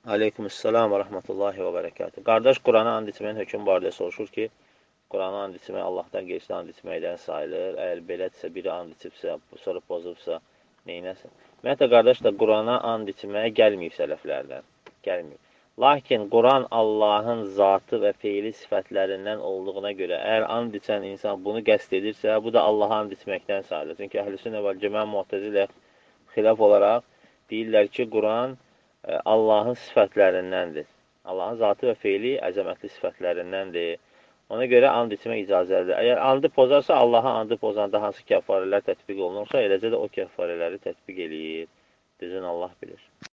Aleykümselam və rəhmətullahi və bərəkatuhu. Qardaş, Qurana and içməyin hökm barədə soruşur ki, Qurana and içmək Allahdan qeyri and içməkdən sayılır. Əgər belədirsə, biri and içibsə, sonra pozubsa, neynəsin? Ümumiyyətlə, qardaş da Qurana and içməyə gəlməyib sələflərdən. Gəlməyib. Lakin Quran Allahın zatı və feili sifətlərindən olduğuna görə, əgər and içən insan bunu qəsd edirsə, bu da Allaha and içməkdən sayılır. Çünki Əhl-i-Sünnə və Cəmaə Mu'təzilə xilaf olaraq deyirlər ki, Quran Allahın sifətlərindəndir. Allahın zatı və feili əzəmətli sifətlərindəndir. Ona görə and içmək icazəlidir. Əgər andı pozarsa, Allaha andı pozanda hansı kəffarələr tətbiq olunursa, eləcə də o kəffarələri tətbiq eləyir. Düzün Allah bilir.